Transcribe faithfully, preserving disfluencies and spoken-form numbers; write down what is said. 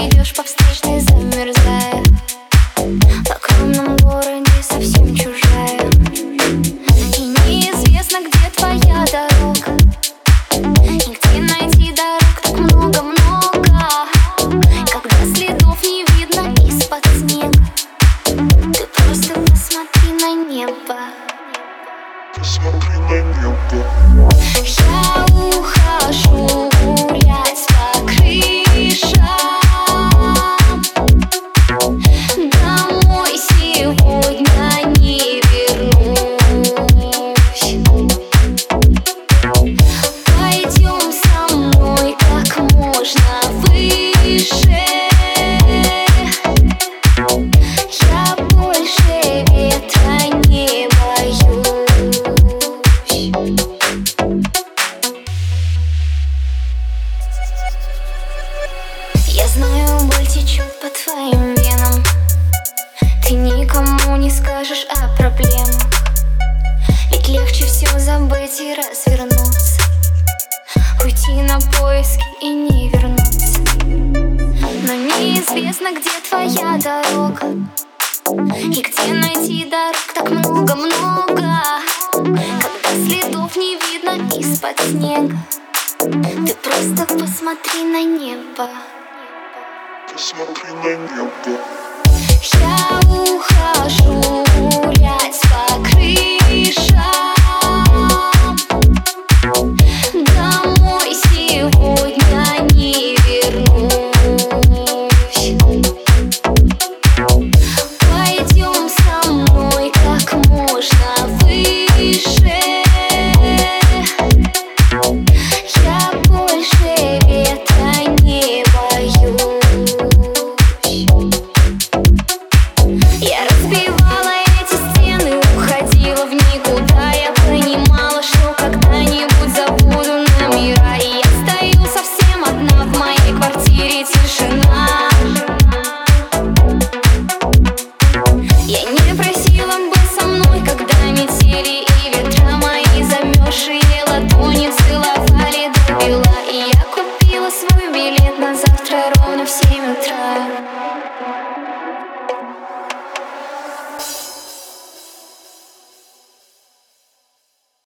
идешь по встречной, замерзая, в огромном городе совсем чужая. И неизвестно, где твоя дорога, и где найти дорог так много-много. Когда следов не видно из-под снега, ты просто посмотри на небо. Посмотри на небо. Я ухожу гулять по крышам, домой сегодня не вернусь. Пойдем со мной как можно выше, я больше ветра не боюсь. Я знаю, боль течет по твоим венам, ты никому не скажешь о проблемах. Ведь легче все забыть и развернуться, уйти на поиски и не вернуться. Но неизвестно, где твоя дорога, и где найти дорог так много-много. Когда следов не видно из-под снега, ты просто посмотри на небо. Посмотри на небо. Я ухожу